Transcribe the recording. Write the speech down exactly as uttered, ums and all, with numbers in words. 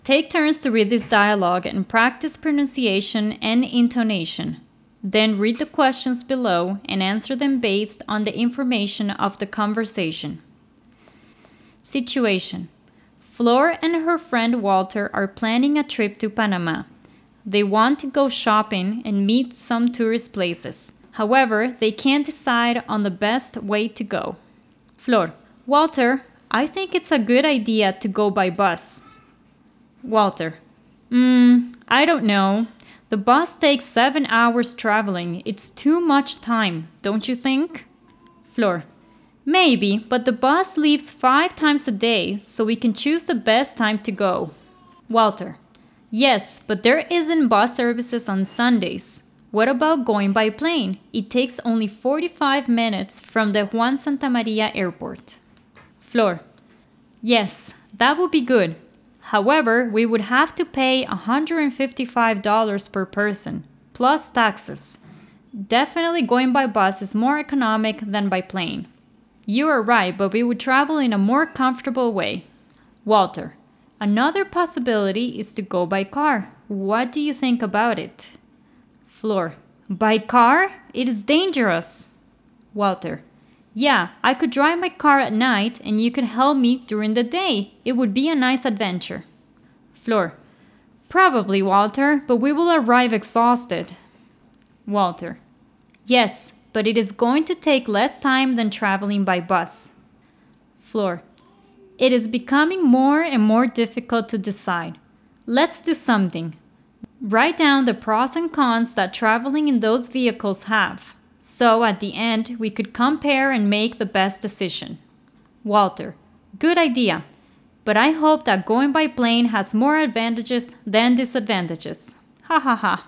Take turns to read this dialogue and practice pronunciation and intonation. Then read the questions below and answer them based on the information of the conversation. Situation: Flor and her friend Walter are planning a trip to Panama. They want to go shopping and meet some tourist places. However, they can't decide on the best way to go. Flor: Walter, I think it's a good idea to go by bus. Walter: Hmm, I don't know. The bus takes seven hours traveling. It's too much time, don't you think? Flor: Maybe, but the bus leaves five times a day, so we can choose the best time to go. Walter: Yes, but there isn't bus services on Sundays. What about going by plane? It takes only forty-five minutes from the Juan Santamaria airport. Flor: Yes, that would be good. However, we would have to pay one hundred fifty-five dollars per person, plus taxes. Definitely going by bus is more economic than by plane. You are right, but we would travel in a more comfortable way. Walter: Another possibility is to go by car. What do you think about it? Flor: By car? It is dangerous. Walter: Yeah, I could drive my car at night and you could help me during the day. It would be a nice adventure. Flor: Probably, Walter, but we will arrive exhausted. Walter: Yes, but it is going to take less time than traveling by bus. Flor: It is becoming more and more difficult to decide. Let's do something. Write down the pros and cons that traveling in those vehicles have. So at the end, we could compare and make the best decision. Walter: Good idea. But I hope that going by plane has more advantages than disadvantages. Ha ha ha.